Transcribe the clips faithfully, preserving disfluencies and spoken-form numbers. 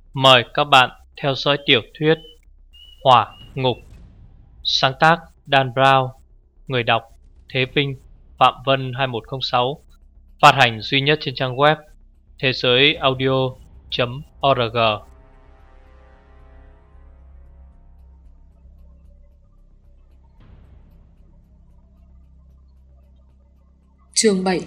Mời các bạn theo dõi tiểu thuyết Hỏa Ngục. Sáng tác Dan Brown. Người đọc Thế Vinh, Phạm Vân hai một không sáu. Phát hành duy nhất trên trang web thế giới audio chấm org. Chương bảy.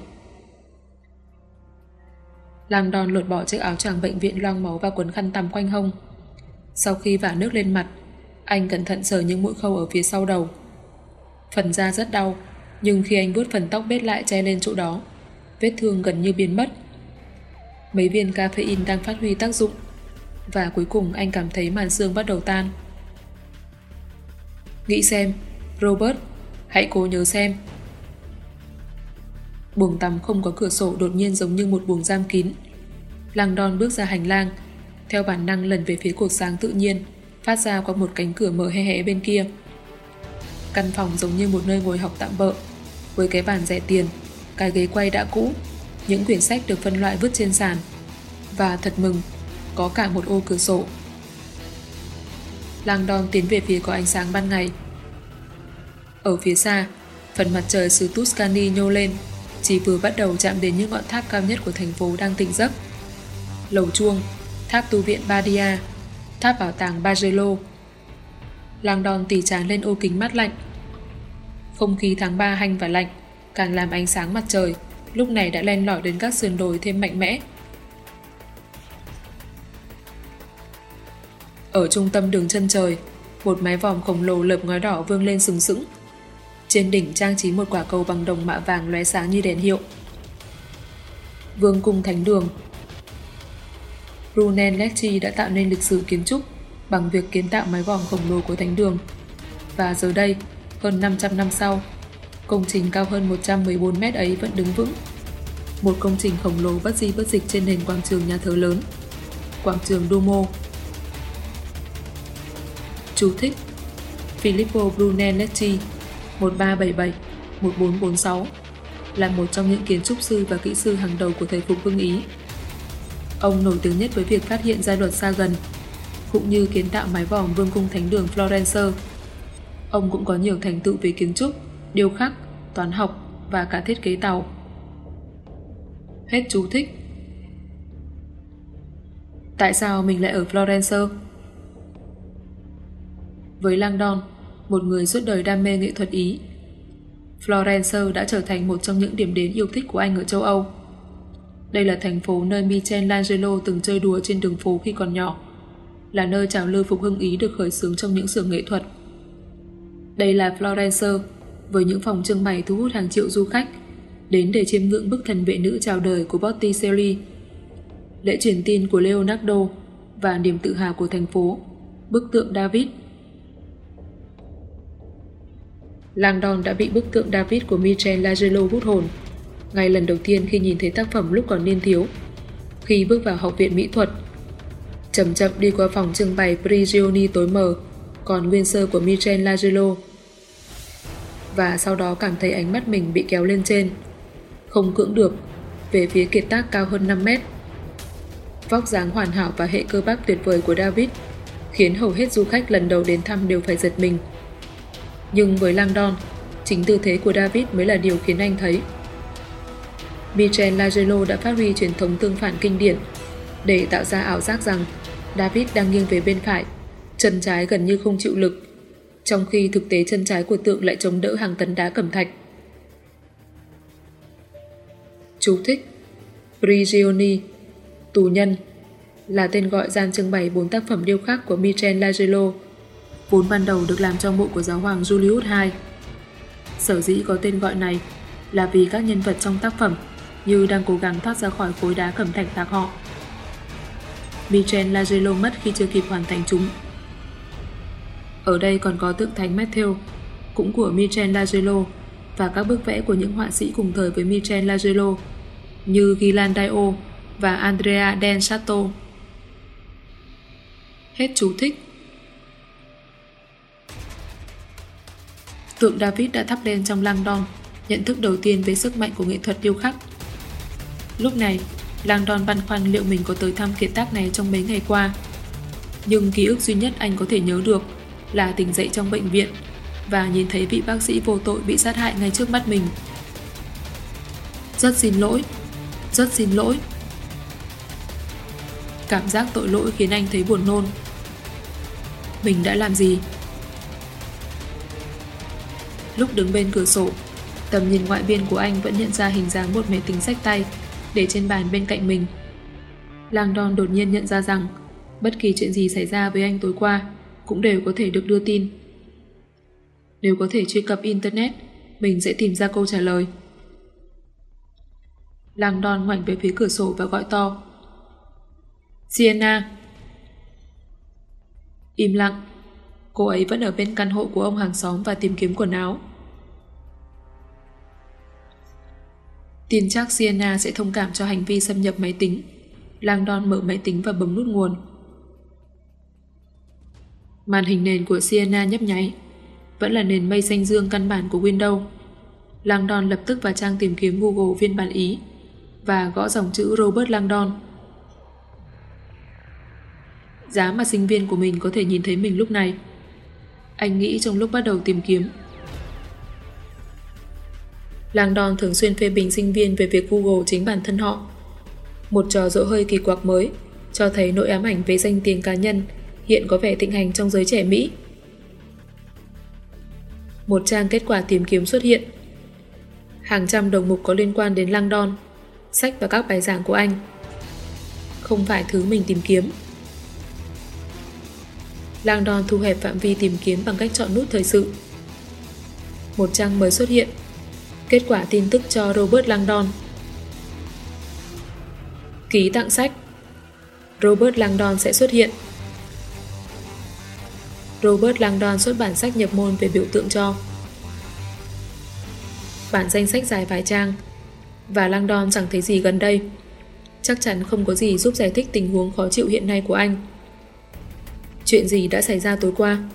Langdon lột bỏ chiếc áo choàng bệnh viện loang máu và quấn khăn tằm quanh hông. Sau khi vả nước lên mặt, anh cẩn thận sờ những mũi khâu ở phía sau đầu. Phần da rất đau, nhưng khi anh vuốt phần tóc bết lại che lên chỗ đó, vết thương gần như biến mất. Mấy viên caffeine đang phát huy tác dụng, và cuối cùng anh cảm thấy màn xương bắt đầu tan. Nghĩ xem, Robert, hãy cố nhớ xem. Buồng tắm không có cửa sổ đột nhiên giống như một buồng giam kín. Langdon bước ra hành lang, theo bản năng lần về phía cột sáng tự nhiên phát ra qua một cánh cửa mở hé hé bên kia. Căn phòng giống như một nơi ngồi học tạm bợ, với cái bàn rẻ tiền, cái ghế quay đã cũ, những quyển sách được phân loại vứt trên sàn, và thật mừng, có cả một ô cửa sổ. Langdon tiến về phía có ánh sáng ban ngày. Ở phía xa, phần mặt trời xứ Tuscany nhô lên, chỉ vừa bắt đầu chạm đến những ngọn tháp cao nhất của thành phố đang tỉnh giấc. Lầu chuông, tháp tu viện Badia, tháp bảo tàng Bargello. Langdon tì trán lên ô kính mát lạnh. Không khí tháng ba hanh và lạnh, càng làm ánh sáng mặt trời lúc này đã len lỏi đến các sườn đồi thêm mạnh mẽ. Ở trung tâm đường chân trời, một mái vòm khổng lồ lợp ngói đỏ vươn lên sừng sững. Trên đỉnh trang trí một quả cầu bằng đồng mạ vàng lóe sáng như đèn hiệu. Vương cung thánh đường. Brunelleschi đã tạo nên lịch sử kiến trúc bằng việc kiến tạo mái vòm khổng lồ của thánh đường. Và giờ đây, hơn năm trăm năm sau, công trình cao hơn một trăm mười bốn mét ấy vẫn đứng vững. Một công trình khổng lồ bất di bất dịch trên nền quảng trường nhà thờ lớn, quảng trường Duomo. Chú thích: Filippo Brunelleschi một ba bảy bảy một bốn bốn sáu là một trong những kiến trúc sư và kỹ sư hàng đầu của thời phục hưng Ý. Ông nổi tiếng nhất với việc phát hiện ra luật xa gần, cũng như kiến tạo mái vòm vương cung thánh đường Florence. Ông cũng có nhiều thành tựu về kiến trúc, điêu khắc, toán học và cả thiết kế tàu. Hết chú thích. Tại sao mình lại ở Florence? Với Langdon, một người suốt đời đam mê nghệ thuật Ý, Florence đã trở thành một trong những điểm đến yêu thích của anh ở châu Âu. Đây là thành phố nơi Michelangelo từng chơi đùa trên đường phố khi còn nhỏ, là nơi trào lưu phục hưng Ý được khởi xướng trong những xưởng nghệ thuật. Đây là Florence, với những phòng trưng bày thu hút hàng triệu du khách đến để chiêm ngưỡng bức thần vệ nữ chào đời của Botticelli, lễ truyền tin của Leonardo và niềm tự hào của thành phố, bức tượng David. Langdon đã bị bức tượng David của Michelangelo hút hồn ngay lần đầu tiên khi nhìn thấy tác phẩm lúc còn niên thiếu, khi bước vào học viện mỹ thuật. Chậm chậm đi qua phòng trưng bày Prigioni tối mờ còn nguyên sơ của Michelangelo, và sau đó cảm thấy ánh mắt mình bị kéo lên trên, không cưỡng được, về phía kiệt tác cao hơn năm mét. Vóc dáng hoàn hảo và hệ cơ bắp tuyệt vời của David khiến hầu hết du khách lần đầu đến thăm đều phải giật mình. Nhưng với Langdon, chính tư thế của David mới là điều khiến anh thấy Michelangelo đã phát huy truyền thống tương phản kinh điển để tạo ra ảo giác rằng David đang nghiêng về bên phải, chân trái gần như không chịu lực, trong khi thực tế chân trái của tượng lại chống đỡ hàng tấn đá cẩm thạch. Chú thích: Prigioni, tù nhân, là tên gọi gian trưng bày bốn tác phẩm điêu khắc của Michelangelo, vốn ban đầu được làm trong mộ của giáo hoàng Julius đệ nhị. Sở dĩ có tên gọi này là vì các nhân vật trong tác phẩm như đang cố gắng thoát ra khỏi khối đá cẩm thạch tạc họ. Michelangelo mất khi chưa kịp hoàn thành chúng. Ở đây còn có tượng thánh Matthew, cũng của Michelangelo, và các bức vẽ của những họa sĩ cùng thời với Michelangelo như Ghirlandaio và Andrea del Sarto. Hết chú thích. Tượng David đã thắp lên trong Langdon nhận thức đầu tiên về sức mạnh của nghệ thuật điêu khắc. Lúc này, Langdon băn khoăn liệu mình có tới thăm kiệt tác này trong mấy ngày qua, Nhưng ký ức duy nhất anh có thể nhớ được là tỉnh dậy trong bệnh viện và nhìn thấy vị bác sĩ vô tội bị sát hại ngay trước mắt mình. Rất xin lỗi, rất xin lỗi. Cảm giác tội lỗi khiến anh thấy buồn nôn. Mình đã làm gì? Lúc đứng bên cửa sổ, tầm nhìn ngoại biên của anh vẫn nhận ra hình dáng một máy tính xách tay để trên bàn bên cạnh mình. Langdon đột nhiên nhận ra rằng bất kỳ chuyện gì xảy ra với anh tối qua cũng đều có thể được đưa tin. Nếu có thể truy cập Internet, mình sẽ tìm ra câu trả lời. Langdon ngoảnh về phía cửa sổ và gọi to. Sienna! Im lặng. Cô ấy vẫn ở bên căn hộ của ông hàng xóm và tìm kiếm quần áo. Tin chắc Sienna sẽ thông cảm cho hành vi xâm nhập máy tính. Langdon mở máy tính và bấm nút nguồn. Màn hình nền của Sienna nhấp nháy. Vẫn là nền mây xanh dương căn bản của Windows. Langdon lập tức vào trang tìm kiếm Google phiên bản Ý và gõ dòng chữ Robert Langdon. Giá mà sinh viên của mình có thể nhìn thấy mình lúc này, anh nghĩ trong lúc bắt đầu tìm kiếm. Langdon thường xuyên phê bình sinh viên về việc Google chính bản thân họ. Một trò dỗ hơi kỳ quặc mới cho thấy nỗi ám ảnh về danh tiếng cá nhân hiện có vẻ thịnh hành trong giới trẻ Mỹ. Một trang kết quả tìm kiếm xuất hiện. Hàng trăm đồng mục có liên quan đến Langdon, sách và các bài giảng của anh. Không phải thứ mình tìm kiếm. Langdon thu hẹp phạm vi tìm kiếm bằng cách chọn nút thời sự. Một trang mới xuất hiện. Kết quả tin tức cho Robert Langdon. Ký tặng sách. Robert Langdon sẽ xuất hiện. Robert Langdon xuất bản sách nhập môn về biểu tượng cho. Bản danh sách dài vài trang. Và Langdon chẳng thấy gì gần đây. Chắc chắn không có gì giúp giải thích tình huống khó chịu hiện nay của anh. Chuyện gì đã xảy ra tối qua?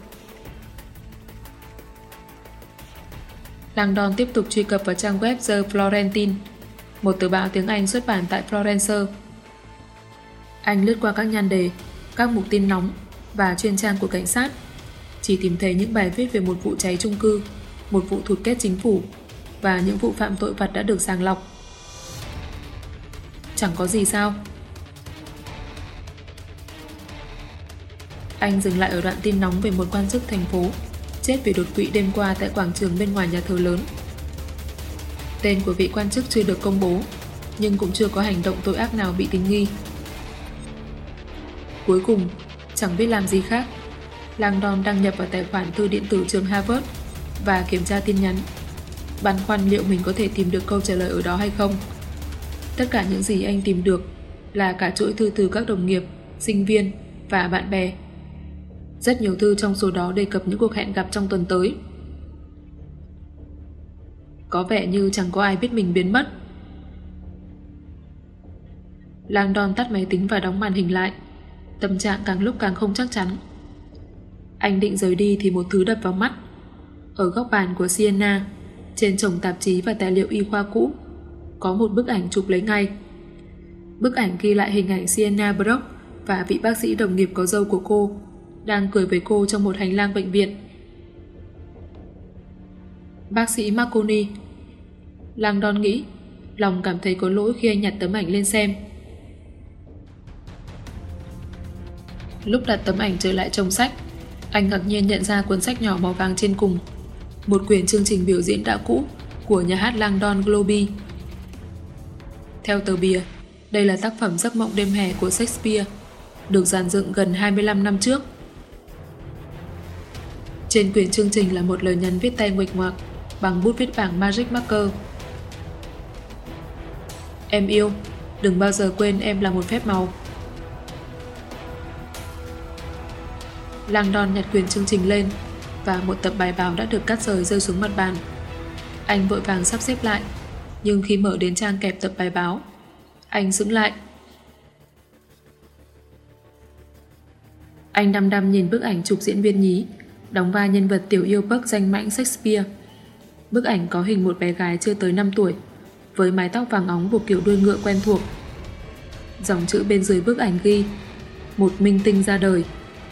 Langdon tiếp tục truy cập vào trang web The Florentine, một tờ báo tiếng Anh xuất bản tại Florence. Anh lướt qua các nhan đề, các mục tin nóng và chuyên trang của cảnh sát, chỉ tìm thấy những bài viết về một vụ cháy chung cư, một vụ thụt kết chính phủ và những vụ phạm tội vặt đã được sàng lọc. Chẳng có gì sao? Anh dừng lại ở đoạn tin nóng về một quan chức thành phố chết vì đột quỵ đêm qua tại quảng trường bên ngoài nhà thờ lớn. Tên của vị quan chức chưa được công bố, nhưng cũng chưa có hành động tội ác nào bị tình nghi. Cuối cùng, chẳng biết làm gì khác, Langdon đăng nhập vào tài khoản thư điện tử trường Harvard và kiểm tra tin nhắn, băn khoăn liệu mình có thể tìm được câu trả lời ở đó hay không. Tất cả những gì anh tìm được là cả chuỗi thư từ các đồng nghiệp, sinh viên và bạn bè. Rất nhiều thư trong số đó đề cập những cuộc hẹn gặp trong tuần tới. Có vẻ như chẳng có ai biết mình biến mất. Langdon tắt máy tính và đóng màn hình lại. Tâm trạng càng lúc càng không chắc chắn. Anh định rời đi thì một thứ đập vào mắt. Ở góc bàn của Sienna, trên chồng tạp chí và tài liệu y khoa cũ, có một bức ảnh chụp lấy ngay. Bức ảnh ghi lại hình ảnh Sienna Brock và vị bác sĩ đồng nghiệp có râu của cô đang cười với cô trong một hành lang bệnh viện. Bác sĩ Marconi. Langdon nghĩ, lòng cảm thấy có lỗi khi anh nhặt tấm ảnh lên xem. Lúc đặt tấm ảnh trở lại trong sách, anh ngạc nhiên nhận ra cuốn sách nhỏ màu vàng trên cùng, một quyển chương trình biểu diễn đã cũ của nhà hát Langdon Globe. Theo tờ bìa, đây là tác phẩm Giấc mộng đêm hè của Shakespeare, được dàn dựng gần hai mươi lăm năm trước. Trên quyển chương trình là một lời nhắn viết tay nguệch ngoạc bằng bút viết bảng Magic Marker. Em yêu, đừng bao giờ quên em là một phép màu. Langdon nhặt quyển chương trình lên và một tập bài báo đã được cắt rời rơi xuống mặt bàn. Anh vội vàng sắp xếp lại, nhưng khi mở đến trang kẹp tập bài báo, anh sững lại. Anh đăm đăm nhìn bức ảnh chụp diễn viên nhí đóng vai nhân vật tiểu yêu Puck danh mãnh Shakespeare. Bức ảnh có hình một bé gái chưa tới năm tuổi với mái tóc vàng óng buộc kiểu đuôi ngựa quen thuộc. Dòng chữ bên dưới bức ảnh ghi: một minh tinh ra đời,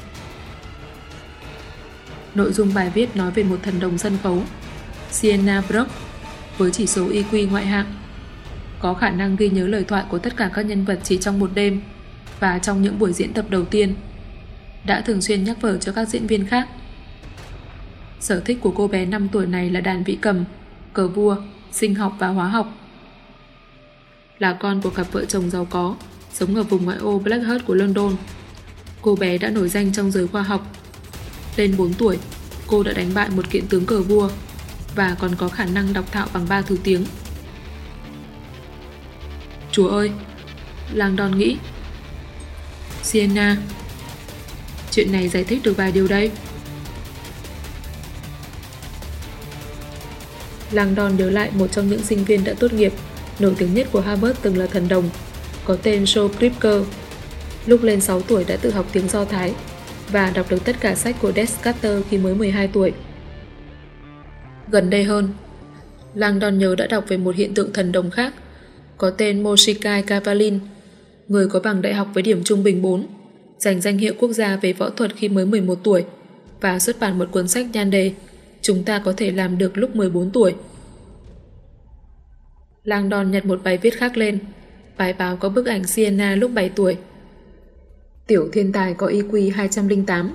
Nội dung bài viết nói về một thần đồng sân khấu, Sienna Brock, với chỉ số i kiu ngoại hạng, có khả năng ghi nhớ lời thoại của tất cả các nhân vật chỉ trong một đêm và trong những buổi diễn tập đầu tiên, đã thường xuyên nhắc vở cho các diễn viên khác. Sở thích của cô bé năm tuổi này là đàn vĩ cầm, cờ vua, sinh học và hóa học. Là con của cặp vợ chồng giàu có, sống ở vùng ngoại ô Blackheath của London, cô bé đã nổi danh trong giới khoa học. Lên bốn tuổi, cô đã đánh bại một kiện tướng cờ vua và còn có khả năng đọc thạo bằng ba thứ tiếng. Chúa ơi, Langdon nghĩ. Sienna, chuyện này giải thích được vài điều đây. Langdon nhớ lại một trong những sinh viên đã tốt nghiệp nổi tiếng nhất của Harvard từng là thần đồng, có tên Joe Kripke. Lúc lên sáu tuổi đã tự học tiếng Do Thái và đọc được tất cả sách của Descartes khi mới mười hai tuổi. Gần đây hơn, Langdon nhớ đã đọc về một hiện tượng thần đồng khác, có tên Mordecai Kavalin, người có bằng đại học với điểm trung bình bốn, giành danh hiệu quốc gia về võ thuật khi mới mười một tuổi và xuất bản một cuốn sách nhan đề Chúng ta có thể làm được lúc mười bốn tuổi. Langdon nhặt một bài viết khác lên. Bài báo có bức ảnh Sienna lúc bảy tuổi. Tiểu thiên tài có i kiu hai trăm lẻ tám.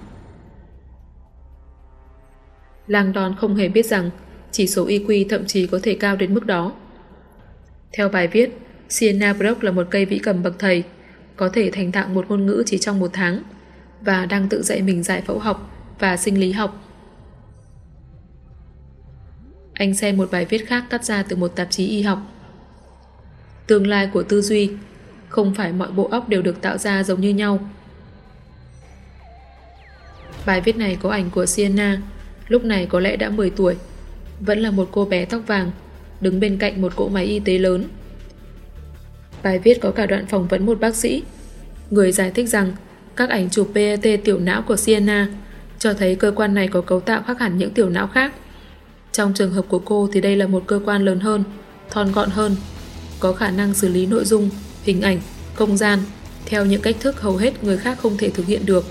Langdon không hề biết rằng chỉ số i kiu thậm chí có thể cao đến mức đó. Theo bài viết, Sienna Brock là một cây vĩ cầm bậc thầy, có thể thành thạo một ngôn ngữ chỉ trong một tháng và đang tự dạy mình giải phẫu học và sinh lý học. Anh xem một bài viết khác cắt ra từ một tạp chí y học. Tương lai của tư duy, không phải mọi bộ óc đều được tạo ra giống như nhau. Bài viết này có ảnh của Sienna, lúc này có lẽ đã mười tuổi, vẫn là một cô bé tóc vàng, đứng bên cạnh một cỗ máy y tế lớn. Bài viết có cả đoạn phỏng vấn một bác sĩ, người giải thích rằng các ảnh chụp pê e tê tiểu não của Sienna cho thấy cơ quan này có cấu tạo khác hẳn những tiểu não khác. Trong trường hợp của cô thì đây là một cơ quan lớn hơn, thon gọn hơn, có khả năng xử lý nội dung, hình ảnh, không gian theo những cách thức hầu hết người khác không thể thực hiện được.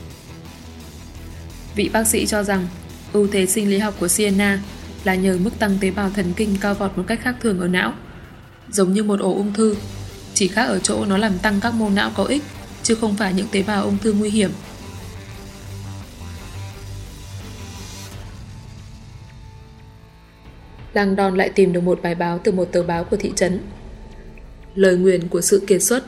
Vị bác sĩ cho rằng ưu thế sinh lý học của Sienna là nhờ mức tăng tế bào thần kinh cao vọt một cách khác thường ở não, giống như một ổ ung thư, chỉ khác ở chỗ nó làm tăng các mô não có ích, chứ không phải những tế bào ung thư nguy hiểm. Langdon lại tìm được một bài báo từ một tờ báo của thị trấn. Lời nguyền của sự kiệt xuất.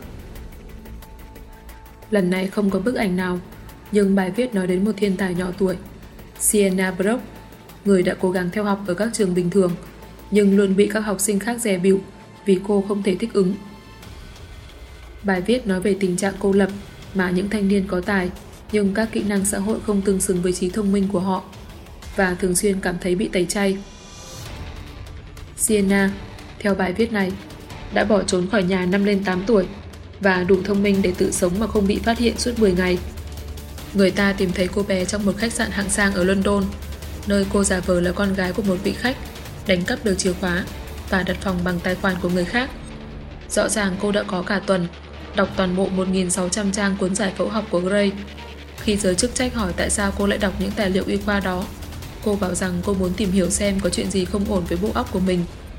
Lần này không có bức ảnh nào, nhưng bài viết nói đến một thiên tài nhỏ tuổi, Sienna Brock, người đã cố gắng theo học ở các trường bình thường, nhưng luôn bị các học sinh khác dè bỉu vì cô không thể thích ứng. Bài viết nói về tình trạng cô lập mà những thanh niên có tài nhưng các kỹ năng xã hội không tương xứng với trí thông minh của họ và thường xuyên cảm thấy bị tẩy chay. Sienna, theo bài viết này, đã bỏ trốn khỏi nhà năm lên tám tuổi và đủ thông minh để tự sống mà không bị phát hiện suốt mười ngày. Người ta tìm thấy cô bé trong một khách sạn hạng sang ở London, nơi cô giả vờ là con gái của một vị khách, đánh cắp được chìa khóa và đặt phòng bằng tài khoản của người khác. Rõ ràng cô đã có cả tuần đọc toàn bộ một nghìn sáu trăm trang cuốn giải phẫu học của Gray. Khi giới chức trách hỏi tại sao cô lại đọc những tài liệu y khoa đó, cô bảo rằng cô muốn tìm hiểu xem có chuyện gì không ổn với bộ óc của mình.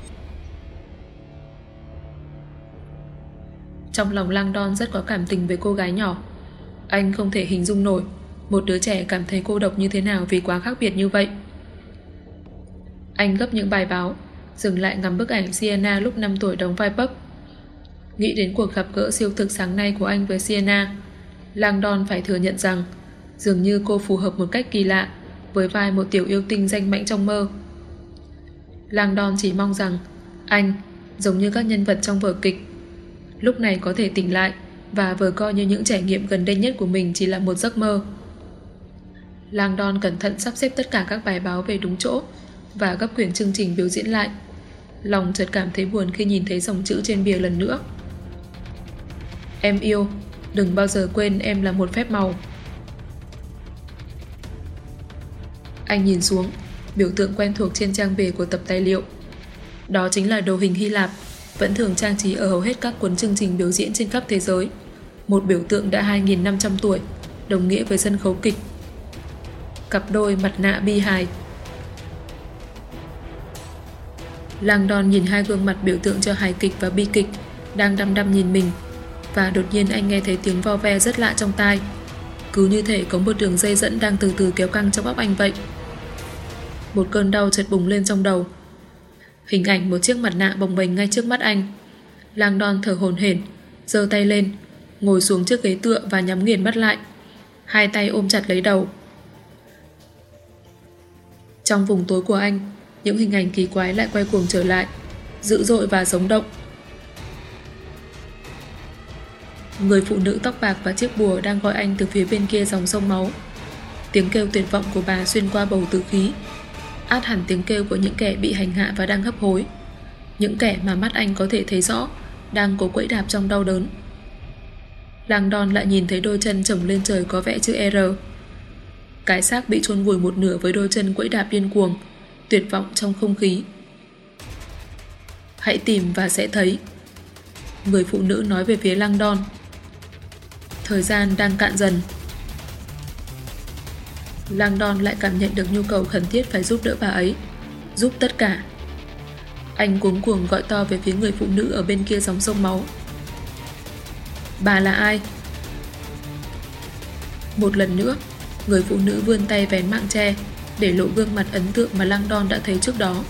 Trong lòng Langdon rất có cảm tình với cô gái nhỏ. Anh không thể hình dung nổi một đứa trẻ cảm thấy cô độc như thế nào vì quá khác biệt như vậy. Anh gấp những bài báo, dừng lại ngắm bức ảnh Sienna lúc năm tuổi đóng vai Puck. Nghĩ đến cuộc gặp gỡ siêu thực sáng nay của anh với Sienna, Langdon phải thừa nhận rằng dường như cô phù hợp một cách kỳ lạ với vai một tiểu yêu tinh danh mãnh trong mơ. Langdon chỉ mong rằng anh, giống như các nhân vật trong vở kịch, lúc này có thể tỉnh lại và vờ coi như những trải nghiệm gần đây nhất của mình chỉ là một giấc mơ. Langdon cẩn thận sắp xếp tất cả các bài báo về đúng chỗ và gấp quyển chương trình biểu diễn lại. Lòng chợt cảm thấy buồn khi nhìn thấy dòng chữ trên bìa lần nữa. Em yêu, đừng bao giờ quên em là một phép màu. Anh nhìn xuống, biểu tượng quen thuộc trên trang bìa của tập tài liệu. Đó chính là đồ hình Hy Lạp, vẫn thường trang trí ở hầu hết các cuốn chương trình biểu diễn trên khắp thế giới. Một biểu tượng đã hai nghìn năm trăm tuổi, đồng nghĩa với sân khấu kịch. Cặp đôi mặt nạ bi hài. Langdon nhìn hai gương mặt biểu tượng cho hài kịch và bi kịch đang đăm đăm nhìn mình, và đột nhiên anh nghe thấy tiếng vo ve rất lạ trong tai. Cứ như thể có một đường dây dẫn đang từ từ kéo căng trong óc anh vậy. Một cơn đau chợt bùng lên trong đầu. Hình ảnh một chiếc mặt nạ bồng bềnh ngay trước mắt anh. Langdon thở hổn hển, giơ tay lên, ngồi xuống chiếc ghế tựa và nhắm nghiền mắt lại, hai tay ôm chặt lấy đầu. Trong vùng tối của anh, những hình ảnh kỳ quái lại quay cuồng trở lại, dữ dội và sống động. Người phụ nữ tóc bạc và chiếc bùa đang gọi anh từ phía bên kia dòng sông máu. Tiếng kêu tuyệt vọng của bà xuyên qua bầu tử khí, át hẳn tiếng kêu của những kẻ bị hành hạ và đang hấp hối, những kẻ mà mắt anh có thể thấy rõ đang cố quẫy đạp trong đau đớn. Langdon lại nhìn thấy đôi chân chồng lên trời có vẽ chữ R. Cái xác bị chôn vùi một nửa với đôi chân quẫy đạp điên cuồng, tuyệt vọng trong không khí. Hãy tìm và sẽ thấy, người phụ nữ nói về phía Langdon. Thời gian đang cạn dần. Langdon lại cảm nhận được nhu cầu khẩn thiết phải giúp đỡ bà ấy, giúp tất cả. Anh cuống cuồng gọi to về phía người phụ nữ ở bên kia dòng sông máu. Bà là ai? Một lần nữa, người phụ nữ vươn tay vén mạng che để lộ gương mặt ấn tượng mà Langdon đã thấy trước đó.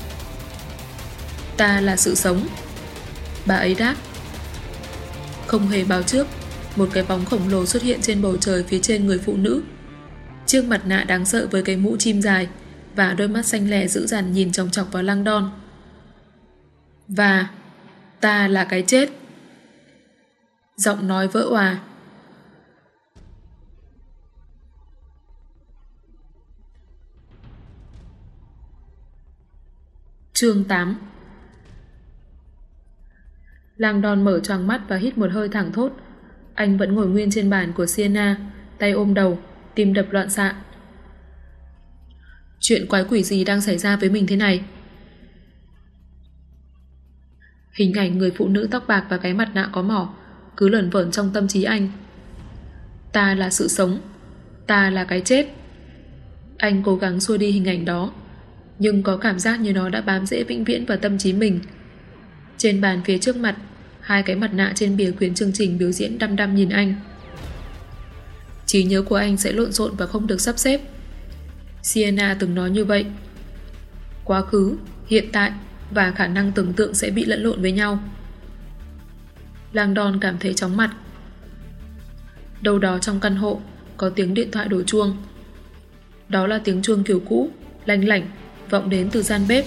Ta là sự sống, bà ấy đáp. Không hề báo trước, một cái bóng khổng lồ xuất hiện trên bầu trời phía trên người phụ nữ. Chiếc mặt nạ đáng sợ với cái mũ chim dài và đôi mắt xanh lè dữ dằn nhìn chòng chọc vào Langdon. Và ta là cái chết. Giọng nói vỡ òa. Chương tám. Langdon mở choàng mắt và hít một hơi thẳng thốt. Anh vẫn ngồi nguyên trên bàn của Sienna, tay ôm đầu, tim đập loạn xạ. Chuyện quái quỷ gì đang xảy ra với mình thế này? Hình ảnh người phụ nữ tóc bạc và cái mặt nạ có mỏ cứ lởn vởn trong tâm trí anh. Ta là sự sống, ta là cái chết. Anh cố gắng xua đi hình ảnh đó, nhưng có cảm giác như nó đã bám rễ vĩnh viễn vào tâm trí mình. Trên bàn phía trước mặt, hai cái mặt nạ trên bìa quyển chương trình biểu diễn đăm đăm nhìn anh. Trí nhớ của anh sẽ lộn xộn và không được sắp xếp. Sienna từng nói như vậy. Quá khứ, hiện tại và khả năng tưởng tượng sẽ bị lẫn lộn với nhau. Langdon cảm thấy chóng mặt. Đâu đó trong căn hộ có tiếng điện thoại đổ chuông. Đó là tiếng chuông kiểu cũ, lanh lảnh, vọng đến từ gian bếp.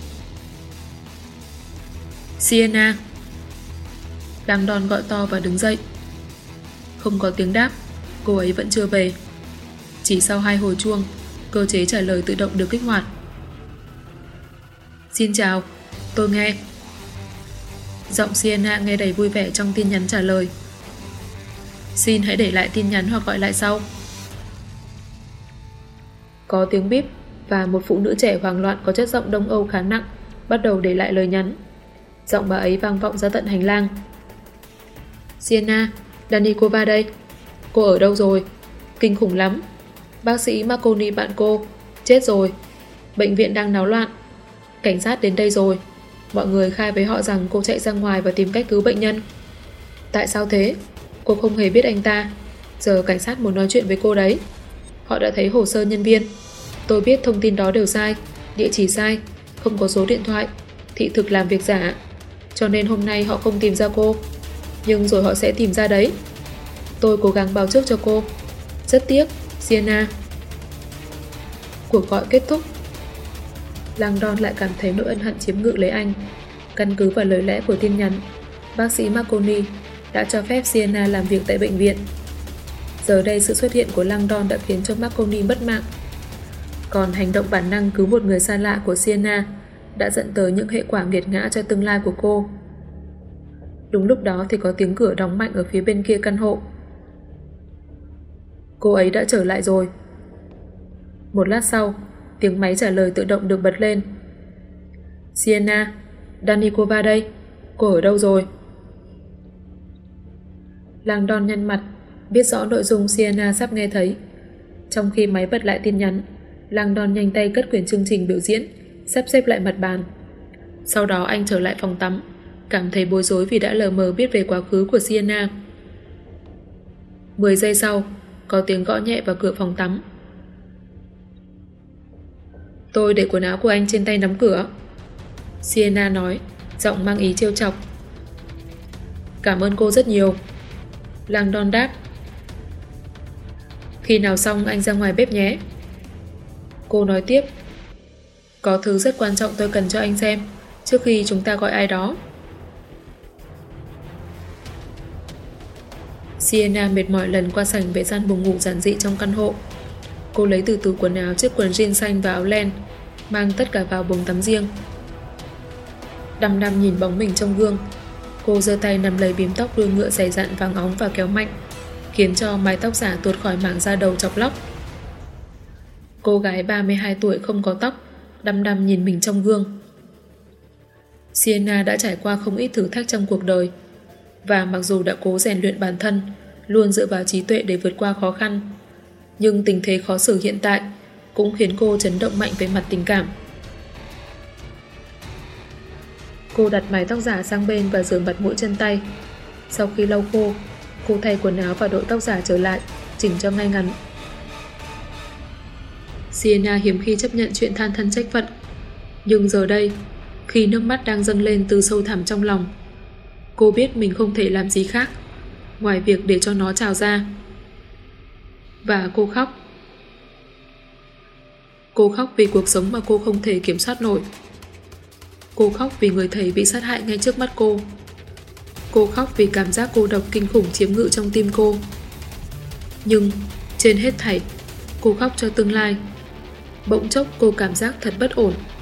Sienna. Langdon gọi to và đứng dậy. Không có tiếng đáp, cô ấy vẫn chưa về. Chỉ sau hai hồi chuông, cơ chế trả lời tự động được kích hoạt. Xin chào, tôi nghe. Giọng Sienna nghe đầy vui vẻ trong tin nhắn trả lời. Xin hãy để lại tin nhắn hoặc gọi lại sau. Có tiếng bíp và một phụ nữ trẻ hoảng loạn có chất giọng Đông Âu khá nặng bắt đầu để lại lời nhắn. Giọng bà ấy vang vọng ra tận hành lang. Sienna, Danikova đây. Cô ở đâu rồi? Kinh khủng lắm. Bác sĩ Marconi bạn cô chết rồi. Bệnh viện đang náo loạn. Cảnh sát đến đây rồi. Mọi người khai với họ rằng cô chạy ra ngoài và tìm cách cứu bệnh nhân. Tại sao thế? Cô không hề biết anh ta. Giờ cảnh sát muốn nói chuyện với cô đấy. Họ đã thấy hồ sơ nhân viên. Tôi biết thông tin đó đều sai, địa chỉ sai, không có số điện thoại, thị thực làm việc giả. Cho nên hôm nay họ không tìm ra cô. Nhưng rồi họ sẽ tìm ra đấy. Tôi cố gắng báo trước cho cô. Rất tiếc, Sienna. Cuộc gọi kết thúc. Langdon lại cảm thấy nỗi ân hận chiếm ngự lấy anh. Căn cứ vào lời lẽ của tin nhắn, bác sĩ Marconi đã cho phép Sienna làm việc tại bệnh viện. Giờ đây sự xuất hiện của Langdon đã khiến cho Marconi mất mạng. Còn hành động bản năng cứu một người xa lạ của Sienna đã dẫn tới những hệ quả nghiệt ngã cho tương lai của cô. Đúng lúc đó thì có tiếng cửa đóng mạnh ở phía bên kia căn hộ. Cô ấy đã trở lại rồi. Một lát sau, tiếng máy trả lời tự động được bật lên. Sienna, Danikova đây. Cô ở đâu rồi? Langdon nhăn mặt, biết rõ nội dung Sienna sắp nghe thấy. Trong khi máy bật lại tin nhắn, Langdon nhanh tay cất quyển chương trình biểu diễn, sắp xếp lại mặt bàn. Sau đó anh trở lại phòng tắm, cảm thấy bối rối vì đã lờ mờ biết về quá khứ của Sienna. Mười giây sau, có tiếng gõ nhẹ vào cửa phòng tắm. Tôi để quần áo của anh trên tay nắm cửa, Sienna nói, giọng mang ý trêu chọc. Cảm ơn cô rất nhiều, Langdon đáp. Khi nào xong anh ra ngoài bếp nhé, cô nói tiếp. Có thứ rất quan trọng tôi cần cho anh xem trước khi chúng ta gọi ai đó. Sienna mệt mỏi lần qua sảnh về gian buồng ngủ giản dị trong căn hộ. Cô lấy từ tủ quần áo chiếc quần jean xanh và áo len, mang tất cả vào buồng tắm riêng. Đăm đăm nhìn bóng mình trong gương, cô giơ tay nắm lấy bím tóc đuôi ngựa dày dặn vàng óng và kéo mạnh, khiến cho mái tóc giả tuột khỏi mảng da đầu chọc lóc. Cô gái ba mươi hai tuổi không có tóc, đăm đăm nhìn mình trong gương. Sienna đã trải qua không ít thử thách trong cuộc đời, và mặc dù đã cố rèn luyện bản thân, luôn dựa vào trí tuệ để vượt qua khó khăn, nhưng tình thế khó xử hiện tại cũng khiến cô chấn động mạnh về mặt tình cảm. Cô đặt mái tóc giả sang bên và rửa mặt mũi chân tay. Sau khi lau khô, cô thay quần áo và đội tóc giả trở lại, chỉnh cho ngay ngắn. Sienna hiếm khi chấp nhận chuyện than thân trách phận, nhưng giờ đây, khi nước mắt đang dâng lên từ sâu thẳm trong lòng, cô biết mình không thể làm gì khác ngoài việc để cho nó trào ra. Và cô khóc. Cô khóc vì cuộc sống mà cô không thể kiểm soát nổi. Cô khóc vì người thầy bị sát hại ngay trước mắt cô. Cô khóc vì cảm giác cô độc kinh khủng chiếm ngự trong tim cô. Nhưng trên hết thảy, cô khóc cho tương lai. Bỗng chốc cô cảm giác thật bất ổn.